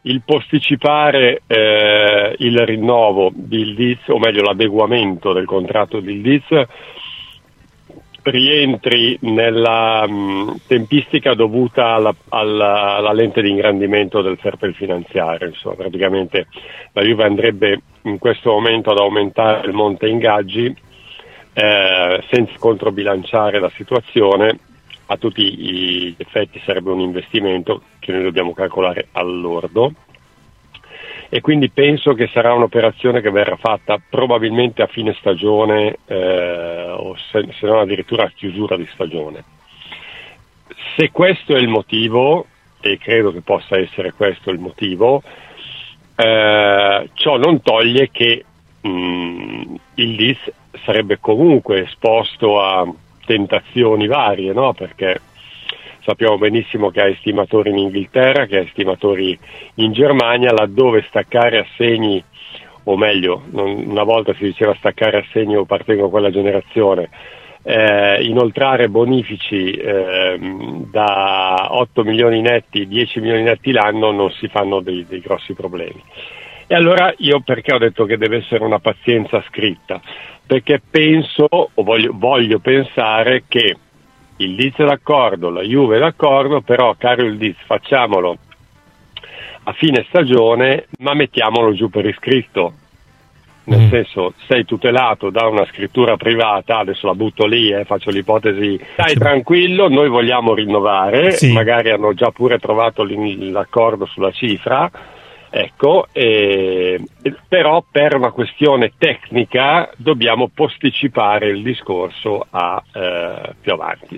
il posticipare il rinnovo di Ildiz, o meglio l'adeguamento del contratto di Ildiz, rientri nella tempistica dovuta alla lente di ingrandimento del fair play finanziario. Insomma, praticamente la Juve andrebbe in questo momento ad aumentare il monte ingaggi senza controbilanciare la situazione. A tutti gli effetti sarebbe un investimento che noi dobbiamo calcolare al lordo, e quindi penso che sarà un'operazione che verrà fatta probabilmente a fine stagione o se non addirittura a chiusura di stagione. Se questo è il motivo, e credo che possa essere questo il motivo, ciò non toglie che il DIS sarebbe comunque esposto a tentazioni varie, no? Perché sappiamo benissimo che ha estimatori in Inghilterra, che ha estimatori in Germania, laddove staccare assegni, o meglio, una volta si diceva staccare assegni o appartengo a quella generazione, inoltrare bonifici da 8 milioni netti, 10 milioni netti l'anno non si fanno dei grossi problemi. E allora io perché ho detto che deve essere una pazienza scritta? Perché penso, o voglio pensare che il Diz è d'accordo, la Juve è d'accordo, però caro il Diz, facciamolo a fine stagione, ma mettiamolo giù per iscritto. Nel senso, sei tutelato da una scrittura privata, adesso la butto lì, faccio l'ipotesi, stai tranquillo, noi vogliamo rinnovare, sì. Magari hanno già pure trovato l'accordo sulla cifra, ecco, però per una questione tecnica dobbiamo posticipare il discorso a più avanti.